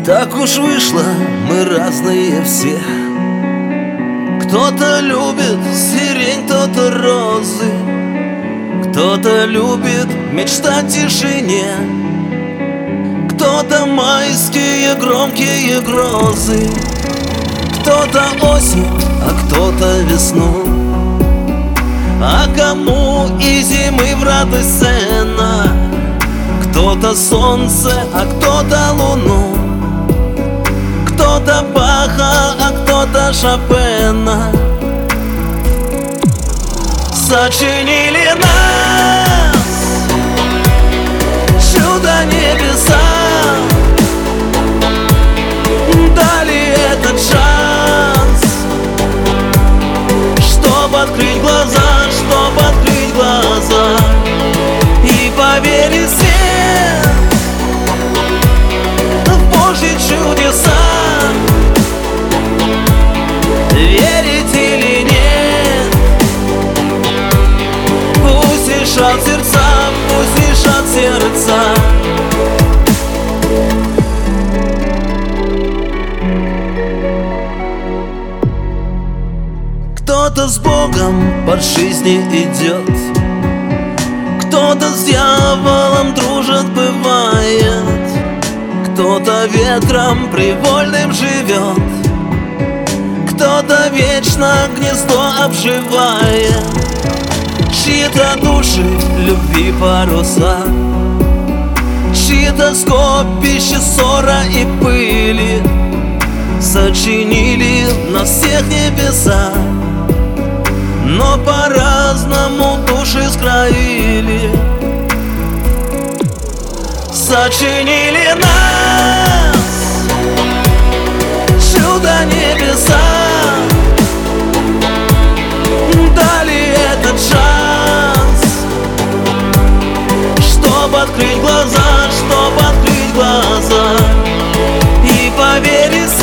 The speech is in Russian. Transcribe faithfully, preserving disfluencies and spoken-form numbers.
Так уж вышло, мы разные все. Кто-то любит сирень, кто-то розы, кто-то любит мечтать в тишине, кто-то майские громкие грозы, кто-то осень, а кто-то весну. А кому и зимы в радость цена? Кто-то солнце, а кто-то луну, кто-то Баха, а кто-то Шопена. Сочинили нас чудо небеса, дали этот шанс, чтоб открыть глаза, чтоб открыть глаза и поверить все в Божьи чудеса. Верить или нет, пусть решат сердца, пусть решат сердца. Кто-то с Богом по жизни идет, кто-то с дьяволом дружит, бывает, кто-то ветром привольным живет, кто-то вечно гнездо обживает. Чьи-то души любви паруса, чьи-то скопище ссора и пыли сочинили на всех небеса, но по-разному души скроили. Сочинили нас чудо небеса, дали этот шанс, чтоб открыть глаза, чтоб открыть глаза и поверить